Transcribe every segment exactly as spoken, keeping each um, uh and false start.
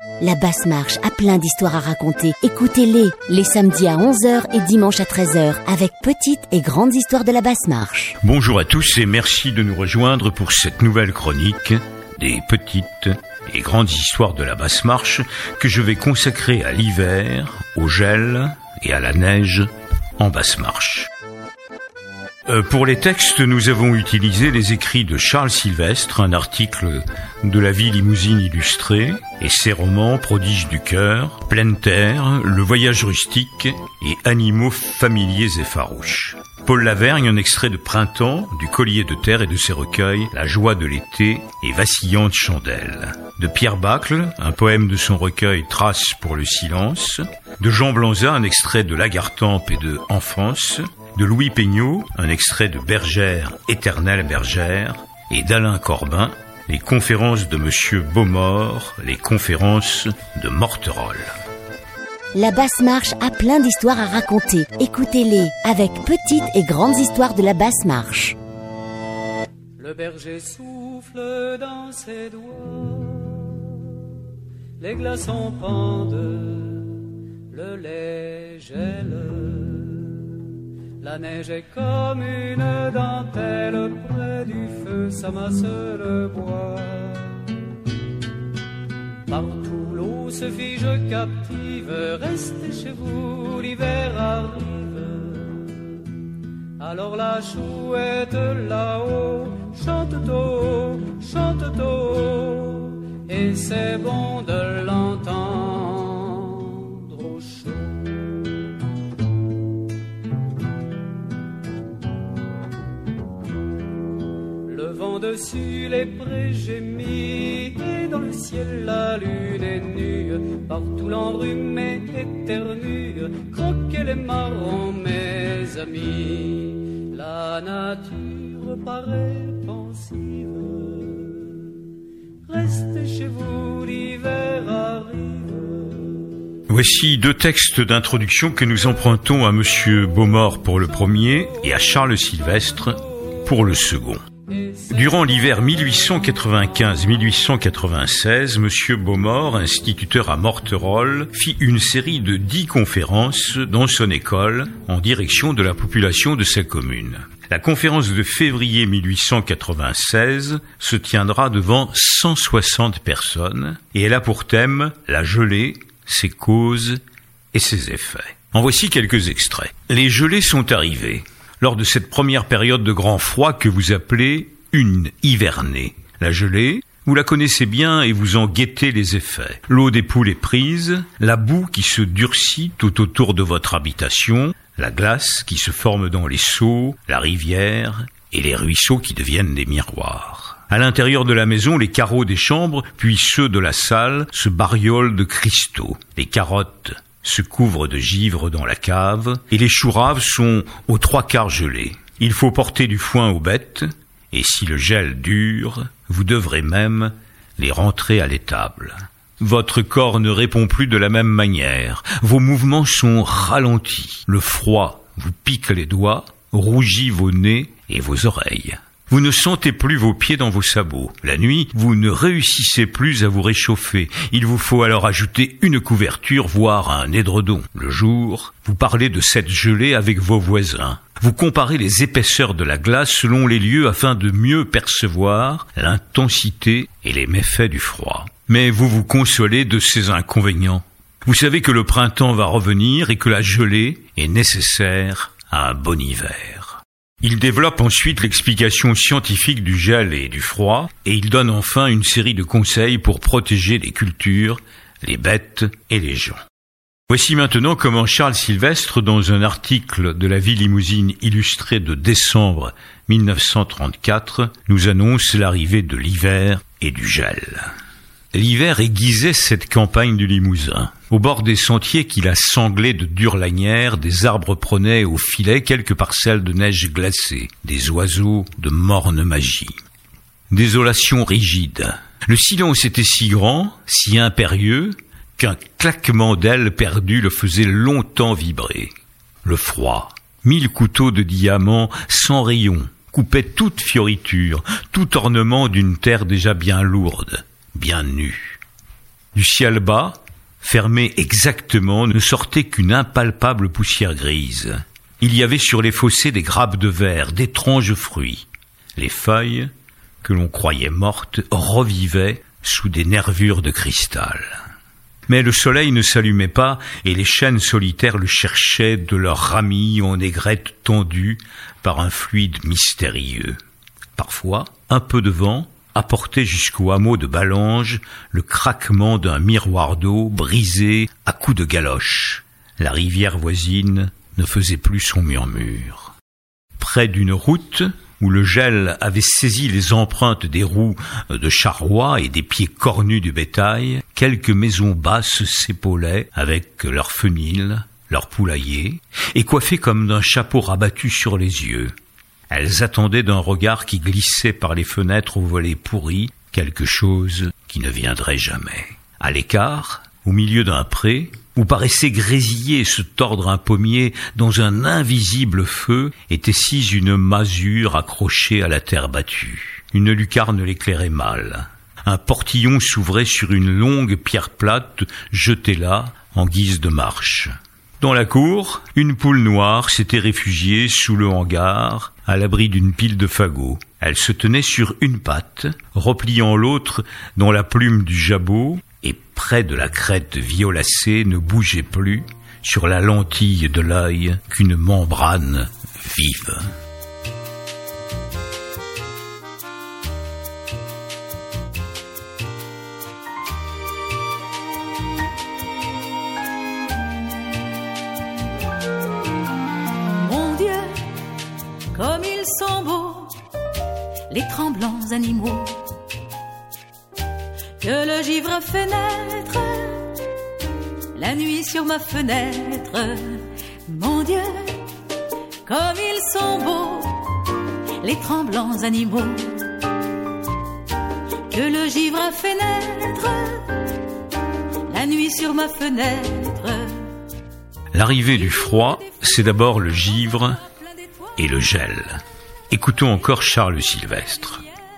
La Basse Marche a plein d'histoires à raconter. Écoutez-les, les samedis à onze heures et dimanche à treize heures, avec petites et grandes histoires de la Basse Marche. Bonjour à tous et merci de nous rejoindre pour cette nouvelle chronique des petites et grandes histoires de la Basse Marche que je vais consacrer à l'hiver, au gel et à la neige en Basse Marche. Euh, pour les textes, nous avons utilisé les écrits de Charles Sylvestre, un article de la vie limousine illustrée, et ses romans Prodige du cœur, Pleine terre, Le voyage rustique et Animaux familiers et farouches. Paul Lavergne, un extrait de Printemps, du Collier de terre et de ses recueils La joie de l'été et Vacillante chandelle. De Pierre Bacle, un poème de son recueil Traces pour le silence. De Jean Blanza, un extrait de Lagartempe et de Enfance. De Louis Peignot, un extrait de Bergère, éternelle bergère, et d'Alain Corbin, les conférences de Monsieur Beaumort, les conférences de Morterolle. La Basse Marche a plein d'histoires à raconter. Écoutez-les, avec petites et grandes histoires de la Basse Marche. Le berger souffle dans ses doigts, les glaçons pendent, le lait gèle. La neige est comme une dentelle, près du feu s'amasse le bois. Partout l'eau se fige captive, restez chez vous, l'hiver arrive. Alors la chouette là-haut chante tôt, chante tôt, et c'est bon de l'entendre au chaud. Dessus les prés gémis, et dans le ciel la lune est nue. Partout l'embrumé éternue, croquez les marrons mes amis. La nature paraît pensive, restez chez vous, l'hiver arrive. Voici deux textes d'introduction que nous empruntons à Monsieur Beaumort pour le premier et à Charles Sylvestre pour le second. Durant l'hiver mille huit cent quatre-vingt-quinze mille huit cent quatre-vingt-seize, Monsieur Beaumort, instituteur à Morterolle, fit une série de dix conférences dans son école en direction de la population de sa commune. La conférence de février mille huit cent quatre-vingt-seize se tiendra devant cent soixante personnes et elle a pour thème la gelée, ses causes et ses effets. En voici quelques extraits. Les gelées sont arrivées lors de cette première période de grand froid que vous appelez une hivernée. La gelée, vous la connaissez bien et vous en guettez les effets. L'eau des poules est prise, la boue qui se durcit tout autour de votre habitation, la glace qui se forme dans les seaux, la rivière et les ruisseaux qui deviennent des miroirs. À l'intérieur de la maison, les carreaux des chambres, puis ceux de la salle, se bariolent de cristaux. Les carottes se couvrent de givre dans la cave, et les choux raves sont aux trois quarts gelés. Il faut porter du foin aux bêtes, et si le gel dure, vous devrez même les rentrer à l'étable. Votre corps ne répond plus de la même manière, vos mouvements sont ralentis, le froid vous pique les doigts, rougit vos nez et vos oreilles. Vous ne sentez plus vos pieds dans vos sabots. La nuit, vous ne réussissez plus à vous réchauffer. Il vous faut alors ajouter une couverture, voire un édredon. Le jour, vous parlez de cette gelée avec vos voisins. Vous comparez les épaisseurs de la glace selon les lieux afin de mieux percevoir l'intensité et les méfaits du froid. Mais vous vous consolez de ces inconvénients. Vous savez que le printemps va revenir et que la gelée est nécessaire à un bon hiver. Il développe ensuite l'explication scientifique du gel et du froid, et il donne enfin une série de conseils pour protéger les cultures, les bêtes et les gens. Voici maintenant comment Charles Sylvestre, dans un article de la vie limousine illustrée de décembre mille neuf cent trente-quatre, nous annonce l'arrivée de l'hiver et du gel. L'hiver aiguisait cette campagne du Limousin. Au bord des sentiers qui la sanglaient de dures lanières, des arbres prenaient au filet quelques parcelles de neige glacée, des oiseaux de morne magie. Désolation rigide. Le silence était si grand, si impérieux, qu'un claquement d'ailes perdues le faisait longtemps vibrer. Le froid, mille couteaux de diamant sans rayons, coupaient toute fioriture, tout ornement d'une terre déjà bien lourde, bien nue. Du ciel bas, fermé exactement, ne sortait qu'une impalpable poussière grise. Il y avait sur les fossés des grappes de verre, d'étranges fruits. Les feuilles, que l'on croyait mortes, revivaient sous des nervures de cristal. Mais le soleil ne s'allumait pas et les chênes solitaires le cherchaient de leurs ramilles en aigrettes tendues par un fluide mystérieux. Parfois, un peu de vent apportait jusqu'au hameau de Ballange le craquement d'un miroir d'eau brisé à coups de galoche. La rivière voisine ne faisait plus son murmure. Près d'une route, où le gel avait saisi les empreintes des roues de charrois et des pieds cornus du bétail, quelques maisons basses s'épaulaient avec leurs fenils, leurs poulaillers, et coiffées comme d'un chapeau rabattu sur les yeux. Elles attendaient d'un regard qui glissait par les fenêtres aux volets pourris quelque chose qui ne viendrait jamais. À l'écart, au milieu d'un pré, où paraissait grésiller et se tordre un pommier dans un invisible feu, était sise une masure accrochée à la terre battue. Une lucarne l'éclairait mal. Un portillon s'ouvrait sur une longue pierre plate jetée là en guise de marche. Dans la cour, une poule noire s'était réfugiée sous le hangar, à l'abri d'une pile de fagots. Elle se tenait sur une patte, repliant l'autre dans la plume du jabot, et près de la crête violacée ne bougeait plus, sur la lentille de l'œil, qu'une membrane vive. Mon Dieu, comme ils sont beaux, les tremblants animaux que le givre fait naître la nuit sur ma fenêtre. Mon Dieu, comme ils sont beaux, les tremblants animaux que le givre fait naître la nuit sur ma fenêtre. L'arrivée du froid, c'est d'abord le givre et le gel. Écoutons encore Charles Sylvestre.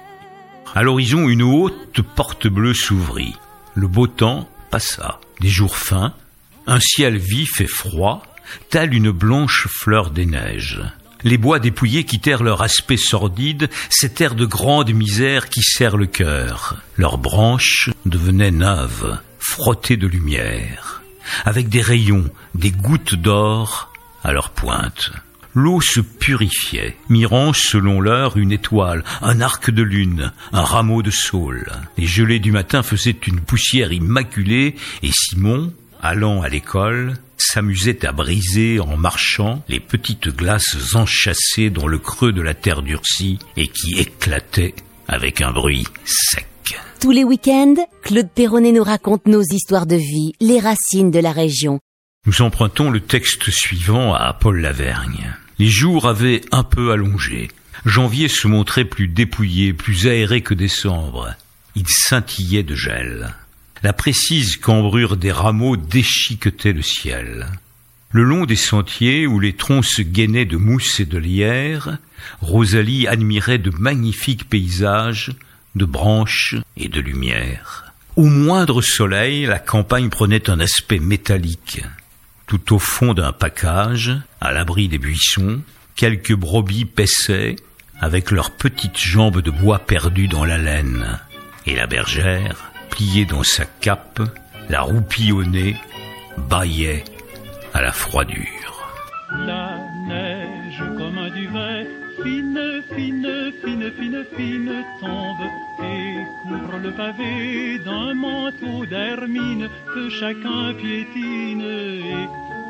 À l'horizon, une haute porte bleue s'ouvrit. Le beau temps passa. Des jours fins, un ciel vif et froid, telle une blanche fleur des neiges. Les bois dépouillés quittèrent leur aspect sordide, cet air de grande misère qui serre le cœur. Leurs branches devenaient neuves, frottées de lumière, avec des rayons, des gouttes d'or à leur pointe. L'eau se purifiait, mirant selon l'heure une étoile, un arc de lune, un rameau de saule. Les gelées du matin faisaient une poussière immaculée et Simon, allant à l'école, s'amusait à briser en marchant les petites glaces enchâssées dans le creux de la terre durcie et qui éclataient avec un bruit sec. Tous les week-ends, Claude Perronnet nous raconte nos histoires de vie, les racines de la région. Nous empruntons le texte suivant à Paul Lavergne. Les jours avaient un peu allongé. Janvier se montrait plus dépouillé, plus aéré que décembre. Il scintillait de gel. La précise cambrure des rameaux déchiquetait le ciel. Le long des sentiers où les troncs se gainaient de mousse et de lierre, Rosalie admirait de magnifiques paysages, de branches et de lumière. Au moindre soleil, la campagne prenait un aspect métallique. Tout au fond d'un pacage, à l'abri des buissons, quelques brebis paissaient avec leurs petites jambes de bois perdues dans la laine. Et la bergère, pliée dans sa cape, la roupie au nez, bâillait à la froidure. La neige comme un duvet, fine, fine, fine, fine, fine, tombe et couvre le pavé d'un manteau d'hermine que chacun piétine. Et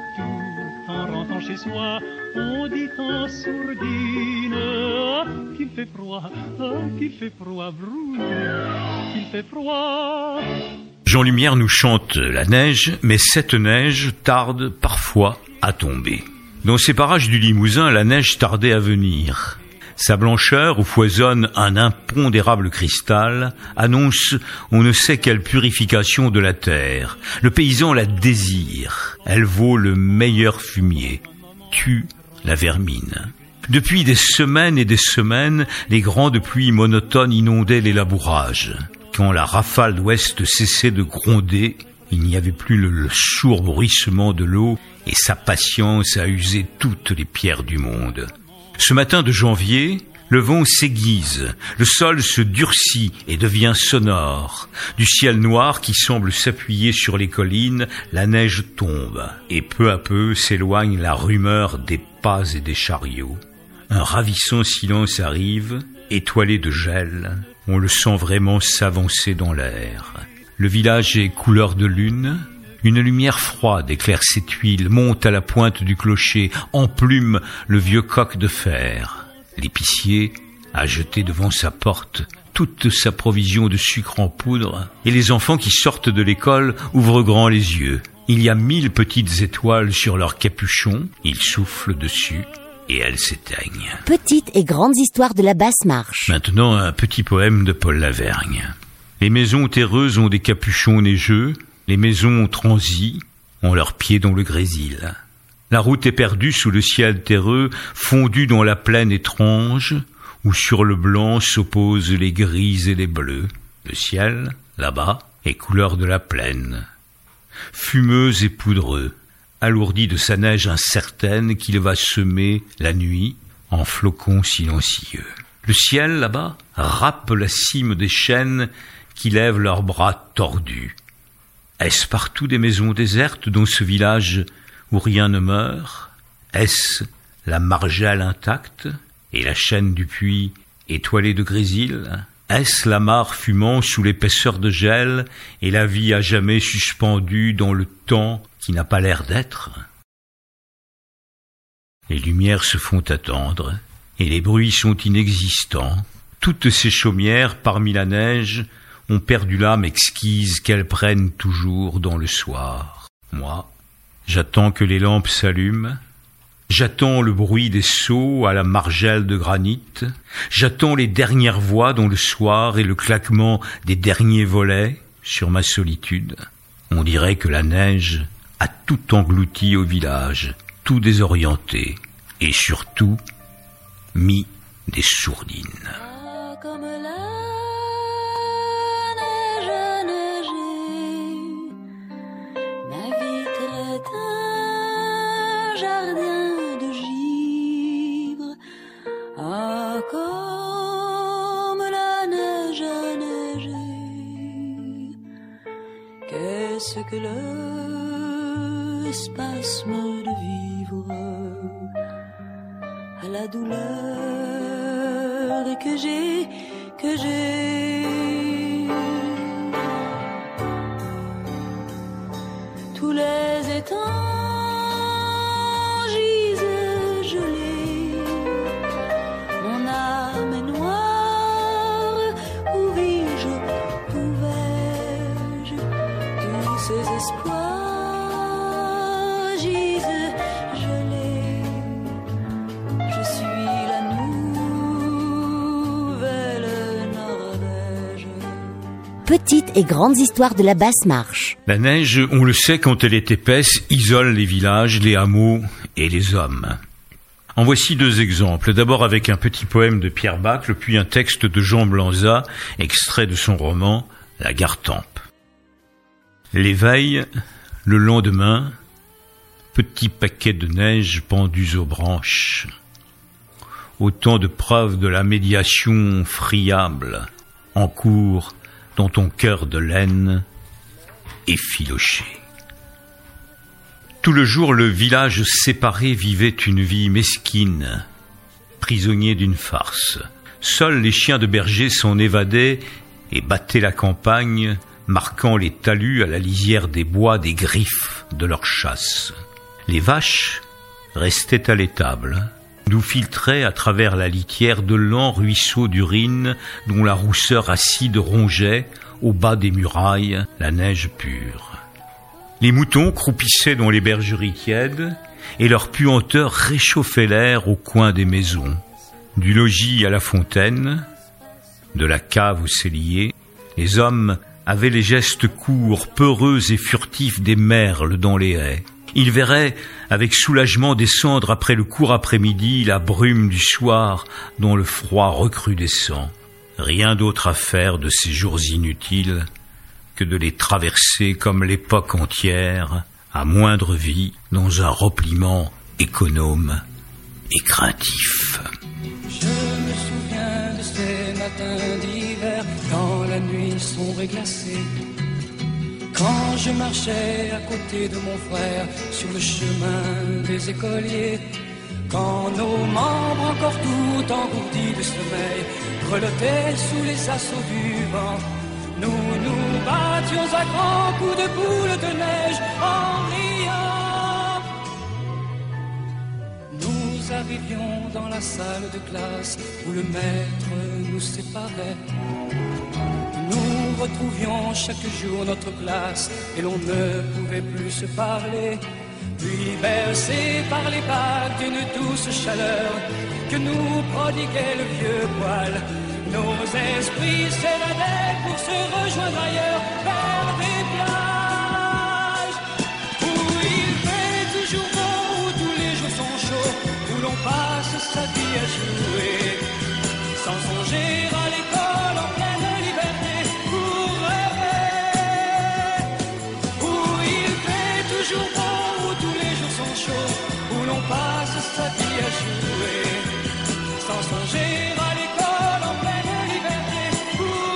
tout en rentrant chez soi, on dit en sourdine: ah, qu'il fait froid, ah, qu'il fait froid, brou, qu'il fait froid. Jean Lumière nous chante la neige, mais cette neige tarde parfois à tomber. Dans ces parages du Limousin, la neige tardait à venir. Sa blancheur, où foisonne un impondérable cristal, annonce on ne sait quelle purification de la terre. Le paysan la désire. Elle vaut le meilleur fumier, tue la vermine. Depuis des semaines et des semaines, les grandes pluies monotones inondaient les labourages. Quand la rafale d'ouest cessait de gronder, il n'y avait plus le, le sourd bruissement de l'eau et sa patience a usé toutes les pierres du monde. Ce matin de janvier, le vent s'aiguise, le sol se durcit et devient sonore. Du ciel noir qui semble s'appuyer sur les collines, la neige tombe et peu à peu s'éloigne la rumeur des pas et des chariots. Un ravissant silence arrive, étoilé de gel, on le sent vraiment s'avancer dans l'air. Le village est couleur de lune, une lumière froide éclaire ses tuiles, monte à la pointe du clocher, emplume le vieux coq de fer. L'épicier a jeté devant sa porte toute sa provision de sucre en poudre, et les enfants qui sortent de l'école ouvrent grand les yeux. Il y a mille petites étoiles sur leurs capuchons, ils soufflent dessus, et elles s'éteignent. Petites et grandes histoires de la basse marche. Maintenant, un petit poème de Paul Lavergne. Les maisons terreuses ont des capuchons neigeux, les maisons transies ont leurs pieds dans le grésil. La route est perdue sous le ciel terreux, fondue dans la plaine étrange, où sur le blanc s'opposent les gris et les bleus. Le ciel, là-bas, est couleur de la plaine. Fumeux et poudreux, alourdi de sa neige incertaine qu'il va semer la nuit en flocons silencieux. Le ciel, là-bas, râpe la cime des chênes qui lèvent leurs bras tordus. Est-ce partout des maisons désertes dans ce village où rien ne meurt? Est-ce la margelle intacte et la chaîne du puits étoilée de grésil? Est-ce la mare fumant sous l'épaisseur de gel et la vie à jamais suspendue dans le temps qui n'a pas l'air d'être? Les lumières se font attendre et les bruits sont inexistants. Toutes ces chaumières parmi la neige ont perdu l'âme exquise qu'elles prennent toujours dans le soir. Moi, j'attends que les lampes s'allument, j'attends le bruit des seaux à la margelle de granit, j'attends les dernières voix dans le soir et le claquement des derniers volets sur ma solitude. On dirait que la neige a tout englouti au village, tout désorienté, et surtout mis des sourdines. Ah, comme la neige a neigé, ma vitre est un jardin de givre. Ah, comme la neige a neigé, qu'est-ce que le spasme de vivre à la douleur que j'ai, que j'ai. Tous les étangs gisent gelés, mon âme est noire, où vis-je, où vais-je? Tous ces espoirs gisent gelés, je suis la nouvelle Norvège. Petites et grandes histoires de la basse marche. La neige, on le sait quand elle est épaisse, isole les villages, les hameaux et les hommes. En voici deux exemples. D'abord avec un petit poème de Pierre Bacle, puis un texte de Jean Blanza, extrait de son roman La Gartempe. L'éveil, le lendemain, petit paquet de neige pendus aux branches. Autant de preuves de la médiation friable en cours dans ton cœur de laine effiloché. Tout le jour, le village séparé vivait une vie mesquine, prisonnier d'une farce. Seuls les chiens de berger s'en évadaient et battaient la campagne, marquant les talus à la lisière des bois des griffes de leur chasse. Les vaches restaient à l'étable, d'où filtraient à travers la litière de lents ruisseaux d'urine dont la rousseur acide rongeait, au bas des murailles, la neige pure. Les moutons croupissaient dans les bergeries tièdes et leur puanteur réchauffait l'air au coin des maisons. Du logis à la fontaine, de la cave au cellier, les hommes avaient les gestes courts, peureux et furtifs des merles dans les haies. Ils verraient avec soulagement descendre après le court après-midi la brume du soir dont le froid recrudescent. rien d'autre à faire de ces jours inutiles que de les traverser comme l'époque entière, à moindre vie, dans un repliement économe et craintif. Je me souviens de ces matins d'hiver, quand la nuit sombre et glacée, quand je marchais à côté de mon frère sur le chemin des écoliers, quand nos membres encore tout engourdis de sommeil grelottaient sous les assauts du vent. Nous nous battions à grands coups de boule de neige en riant. Nous arrivions dans la salle de classe où le maître nous séparait. Nous retrouvions chaque jour notre classe et l'on ne pouvait plus se parler. Puis bercés par les vagues d'une douce chaleur que nous prodiguait le vieux poil, nos esprits s'évadaient pour se rejoindre ailleurs vers des plages où il fait toujours beau, où tous les jours sont chauds, où l'on passe sa vie à jouer sans songer à l'école en pleine liberté pour rêver, où il fait toujours beau, où tous les jours sont chauds, où l'on passe sa vie à jouer sans songer à l'école en pleine liberté pour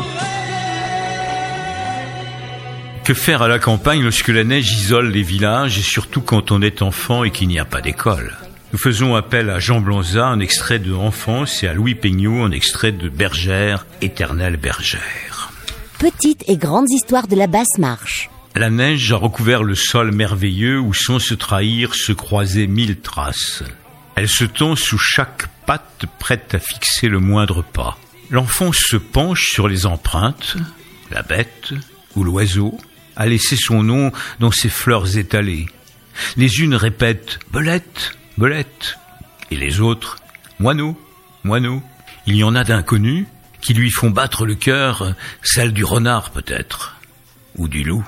rêver. Que faire à la campagne lorsque la neige isole les villages, et surtout quand on est enfant et qu'il n'y a pas d'école? Nous faisons appel à Jean Blanza, un extrait de Enfance, et à Louis Peignot, un extrait de Bergère, éternelle bergère. Petites et grandes histoires de la basse marche. La neige a recouvert le sol merveilleux où, sans se trahir, se croisaient mille traces. Elle se tend sous chaque patte, prête à fixer le moindre pas. L'enfant se penche sur les empreintes. La bête ou l'oiseau a laissé son nom dans ses fleurs étalées. Les unes répètent « belette, belette » et les autres « moineau, moineau ». Il y en a d'inconnus qui lui font battre le cœur, celle du renard peut-être, ou du loup.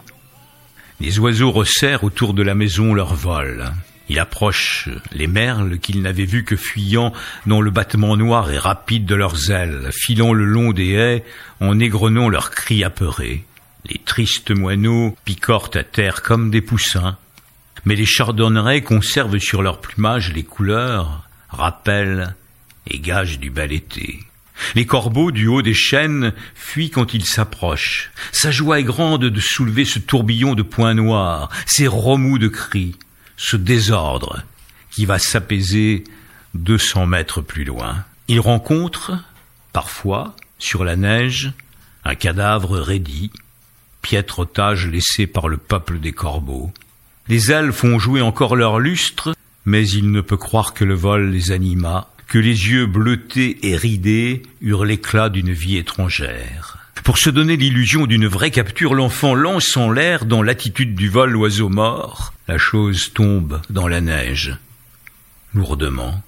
Les oiseaux resserrent autour de la maison leur vol. Il approche les merles qu'ils n'avaient vus que fuyant dans le battement noir et rapide de leurs ailes, filant le long des haies en égrenant leurs cris apeurés. Les tristes moineaux picorent à terre comme des poussins, mais les chardonnerets conservent sur leur plumage les couleurs, rappels et gages du bel été. Les corbeaux du haut des chênes fuient quand ils s'approchent. Sa joie est grande de soulever ce tourbillon de points noirs, ces remous de cris, ce désordre qui va s'apaiser deux cents mètres plus loin. Il rencontre, parfois, sur la neige, un cadavre raidi, piètre otage laissé par le peuple des corbeaux. Les ailes font jouer encore leur lustre, mais il ne peut croire que le vol les anima, que les yeux bleutés et ridés eurent l'éclat d'une vie étrangère. Pour se donner l'illusion d'une vraie capture, l'enfant lance en l'air, dans l'attitude du vol l'oiseau mort. La chose tombe dans la neige, lourdement.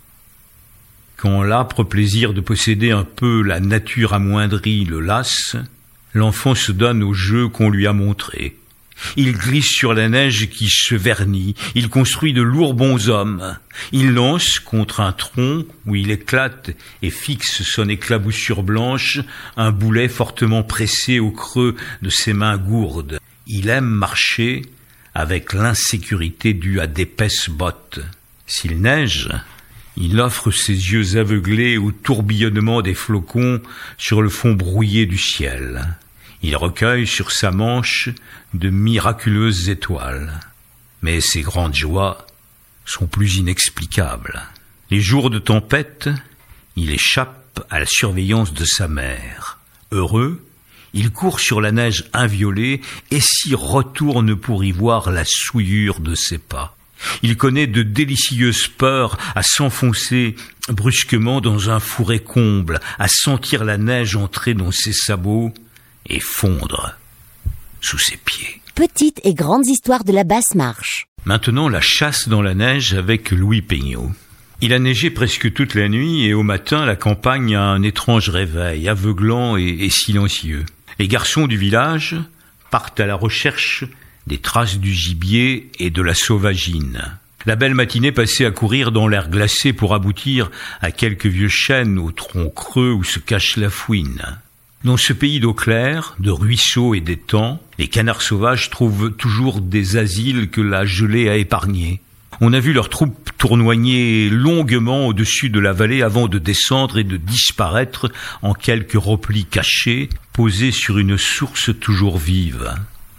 Quand l'âpre plaisir de posséder un peu la nature amoindrie le lasse, l'enfant se donne au jeu qu'on lui a montré. Il glisse sur la neige qui se vernit, il construit de lourds bonshommes. Il lance contre un tronc où il éclate et fixe son éclaboussure blanche un boulet fortement pressé au creux de ses mains gourdes. Il aime marcher avec l'insécurité due à d'épaisses bottes. S'il neige, il offre ses yeux aveuglés au tourbillonnement des flocons sur le fond brouillé du ciel. Il recueille sur sa manche de miraculeuses étoiles. Mais ses grandes joies sont plus inexplicables. Les jours de tempête, il échappe à la surveillance de sa mère. Heureux, il court sur la neige inviolée et s'y retourne pour y voir la souillure de ses pas. Il connaît de délicieuses peurs à s'enfoncer brusquement dans un fourré comble, à sentir la neige entrer dans ses sabots et fondre sous ses pieds. Petites et grandes histoires de la basse marche. Maintenant, la chasse dans la neige avec Louis Peignot. Il a neigé presque toute la nuit et au matin, la campagne a un étrange réveil, aveuglant et, et silencieux. Les garçons du village partent à la recherche des traces du gibier et de la sauvagine. La belle matinée passée à courir dans l'air glacé pour aboutir à quelques vieux chênes au tronc creux où se cache la fouine. Dans ce pays d'eau claire, de ruisseaux et d'étangs, les canards sauvages trouvent toujours des asiles que la gelée a épargnés. On a vu leurs troupes tournoyer longuement au-dessus de la vallée avant de descendre et de disparaître en quelques replis cachés, posés sur une source toujours vive.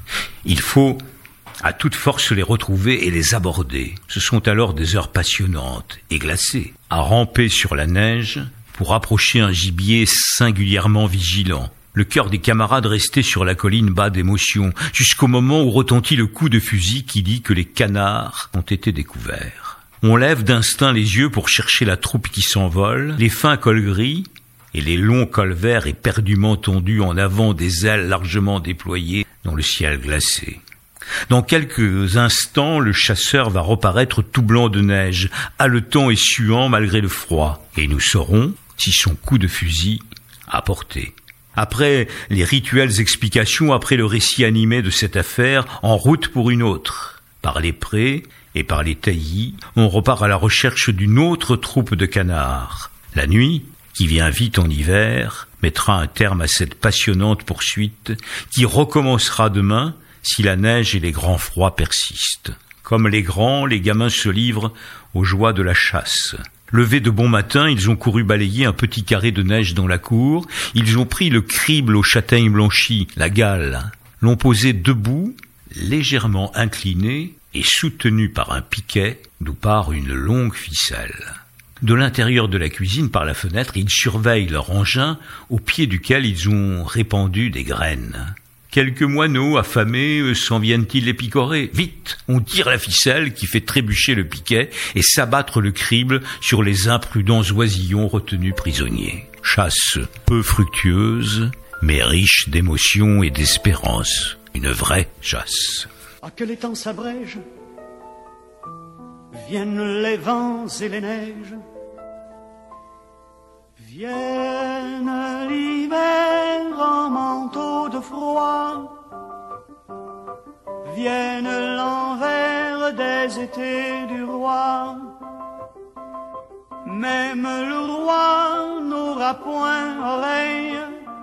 Il faut à toute force les retrouver et les aborder. Ce sont alors des heures passionnantes et glacées, à ramper sur la neige pour approcher un gibier singulièrement vigilant. Le cœur des camarades restait sur la colline bat d'émotion, jusqu'au moment où retentit le coup de fusil qui dit que les canards ont été découverts. On lève d'instinct les yeux pour chercher la troupe qui s'envole, les fins cols gris et les longs cols verts éperdument tendus en avant des ailes largement déployées dans le ciel glacé. Dans quelques instants, le chasseur va reparaître tout blanc de neige, haletant et suant malgré le froid, et nous saurons si son coup de fusil a porté. Après les rituelles explications, après le récit animé de cette affaire, en route pour une autre. Par les prés et par les taillis, on repart à la recherche d'une autre troupe de canards. La nuit, qui vient vite en hiver, mettra un terme à cette passionnante poursuite, qui recommencera demain si la neige et les grands froids persistent. Comme les grands, les gamins se livrent aux joies de la chasse. Levés de bon matin, ils ont couru balayer un petit carré de neige dans la cour. Ils ont pris le crible aux châtaignes blanchies, la gale, l'ont posé debout, légèrement incliné et soutenu par un piquet d'où part une longue ficelle. De l'intérieur de la cuisine, par la fenêtre, ils surveillent leur engin au pied duquel ils ont répandu des graines. Quelques moineaux affamés s'en viennent-ils les picorer? Vite, on tire la ficelle qui fait trébucher le piquet et s'abattre le crible sur les imprudents oisillons retenus prisonniers. Chasse peu fructueuse, mais riche d'émotions et d'espérance. Une vraie chasse. Ah, que les temps s'abrègent, viennent les vents et les neiges, vienne l'hiver en manteau de froid, vienne l'envers des étés du roi. Même le roi n'aura point oreille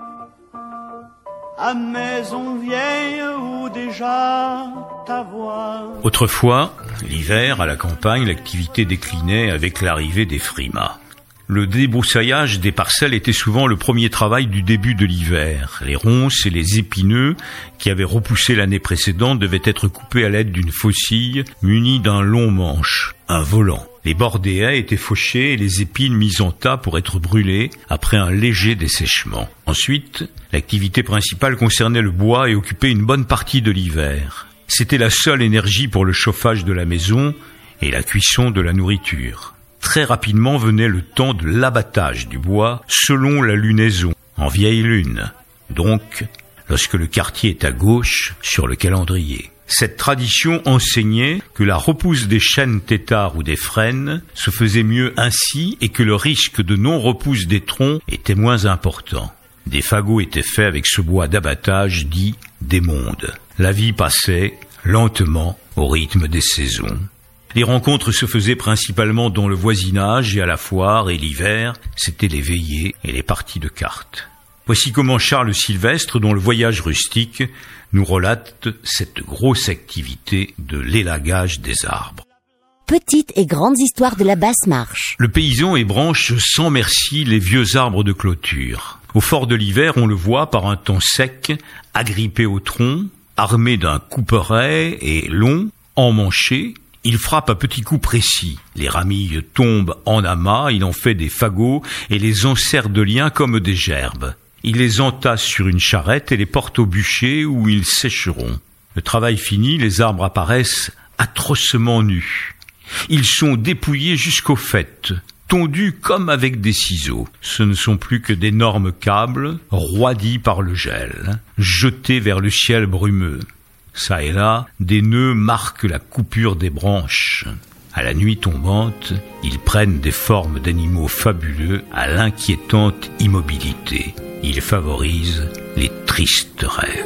à maison vieille où déjà ta voix. Autrefois, l'hiver, à la campagne, l'activité déclinait avec l'arrivée des frimas. Le débroussaillage des parcelles était souvent le premier travail du début de l'hiver. Les ronces et les épineux qui avaient repoussé l'année précédente devaient être coupés à l'aide d'une faucille munie d'un long manche, un volant. Les bords des haies étaient fauchés et les épines mises en tas pour être brûlées après un léger dessèchement. Ensuite, l'activité principale concernait le bois et occupait une bonne partie de l'hiver. C'était la seule énergie pour le chauffage de la maison et la cuisson de la nourriture. Très rapidement venait le temps de l'abattage du bois selon la lunaison, en vieille lune, donc lorsque le quartier est à gauche sur le calendrier. Cette tradition enseignait que la repousse des chênes têtards ou des frênes se faisait mieux ainsi et que le risque de non-repousse des troncs était moins important. Des fagots étaient faits avec ce bois d'abattage dit des mondes. La vie passait lentement au rythme des saisons. Les rencontres se faisaient principalement dans le voisinage et à la foire, et l'hiver, c'était les veillées et les parties de cartes. Voici comment Charles Sylvestre, dans le Voyage rustique, nous relate cette grosse activité de l'élagage des arbres. Petites et grandes histoires de la basse marche. Le paysan ébranche sans merci les vieux arbres de clôture. Au fort de l'hiver, on le voit par un temps sec, agrippé au tronc, armé d'un couperet et long, emmanché. Il frappe à petits coups précis. Les ramilles tombent en amas, il en fait des fagots et les enserre de liens comme des gerbes. Il les entasse sur une charrette et les porte au bûcher où ils sécheront. Le travail fini, les arbres apparaissent atrocement nus. Ils sont dépouillés jusqu'au faîte, tondus comme avec des ciseaux. Ce ne sont plus que d'énormes câbles, roidis par le gel, jetés vers le ciel brumeux. Ça et là, des nœuds marquent la coupure des branches. À la nuit tombante, ils prennent des formes d'animaux fabuleux à l'inquiétante immobilité. Ils favorisent les tristes rêves.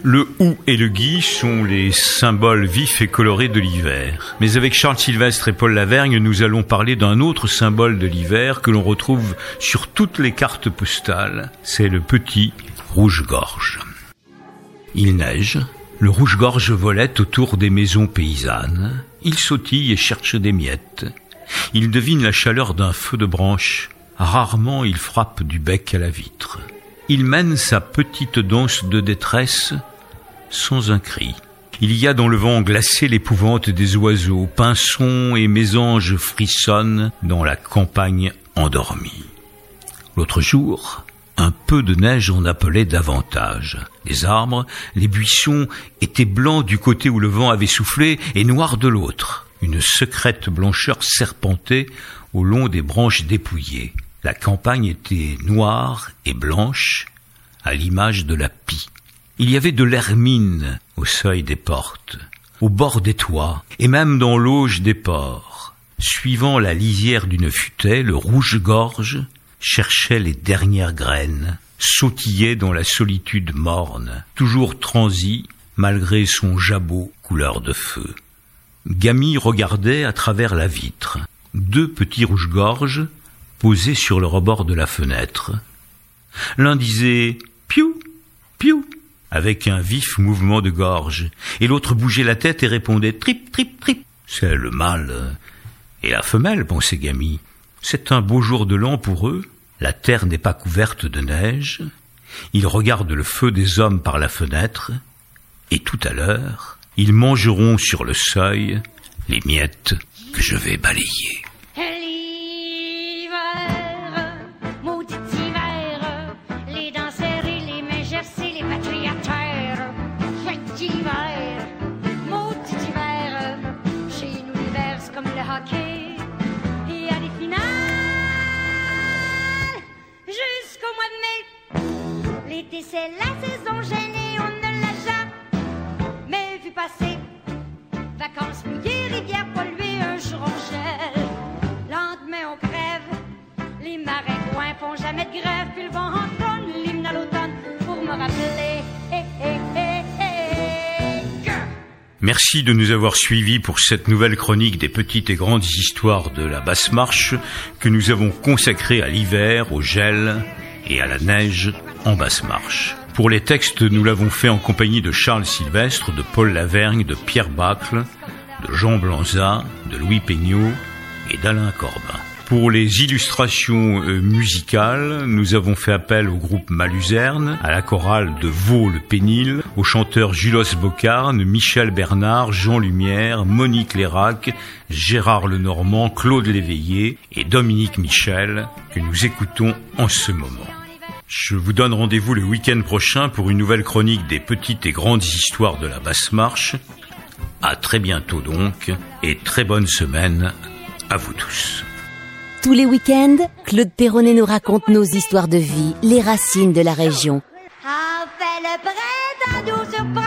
Le hou et le gui sont les symboles vifs et colorés de l'hiver. Mais avec Charles Sylvestre et Paul Lavergne, nous allons parler d'un autre symbole de l'hiver que l'on retrouve sur toutes les cartes postales. C'est le petit rouge-gorge. Il neige, le rouge-gorge volette autour des maisons paysannes. Il sautille et cherche des miettes. Il devine la chaleur d'un feu de branche. Rarement il frappe du bec à la vitre. Il mène sa petite danse de détresse sans un cri. Il y a dans le vent glacé l'épouvante des oiseaux. Pinsons et mésanges frissonnent dans la campagne endormie. L'autre jour, un peu de neige en appelait davantage. Les arbres, les buissons étaient blancs du côté où le vent avait soufflé et noirs de l'autre. Une secrète blancheur serpentait au long des branches dépouillées. La campagne était noire et blanche, à l'image de la pie. Il y avait de l'hermine au seuil des portes, au bord des toits, et même dans l'auge des ports. Suivant la lisière d'une futaie, le rouge-gorge cherchait les dernières graines, sautillait dans la solitude morne, toujours transi, malgré son jabot couleur de feu. Gamy regardait à travers la vitre. Deux petits rouge-gorges posés sur le rebord de la fenêtre. L'un disait « piou, piou » avec un vif mouvement de gorge, et l'autre bougeait la tête et répondait « trip, trip, trip ». C'est le mâle et la femelle, pensait Gamy. C'est un beau jour de l'an pour eux. La terre n'est pas couverte de neige. Ils regardent le feu des hommes par la fenêtre, et tout à l'heure, ils mangeront sur le seuil les miettes que je vais balayer. L'été c'est la saison gênée, on ne l'a jamais vu passer. Vacances mouillées, rivières polluées, un jour on gèle, lendemain on crève. Les marais font jamais de grève, puis le vent entonne l'hymne à l'automne pour me rappeler. Hey, hey, hey, hey. Merci de nous avoir suivis pour cette nouvelle chronique des petites et grandes histoires de la Basse Marche que nous avons consacrée à l'hiver, au gel et à la neige en Basse Marche. Pour les textes, nous l'avons fait en compagnie de Charles Sylvestre, de Paul Lavergne, de Pierre Bacle, de Jean Blanza, de Louis Peignot et d'Alain Corbin. Pour les illustrations euh, musicales, nous avons fait appel au groupe Maluzerne, à la chorale de Vaux-le-Pénil, aux chanteurs Julos Bocarne, Michel Bernard, Jean Lumière, Monique Lérac, Gérard Lenormand, Claude Léveillé et Dominique Michel, que nous écoutons en ce moment. Je vous donne rendez-vous le week-end prochain pour une nouvelle chronique des petites et grandes histoires de la Basse Marche. À très bientôt donc, et très bonne semaine à vous tous. Tous les week-ends, Claude Perronnet nous raconte nos histoires de vie, les racines de la région. A fait le printemps doux sur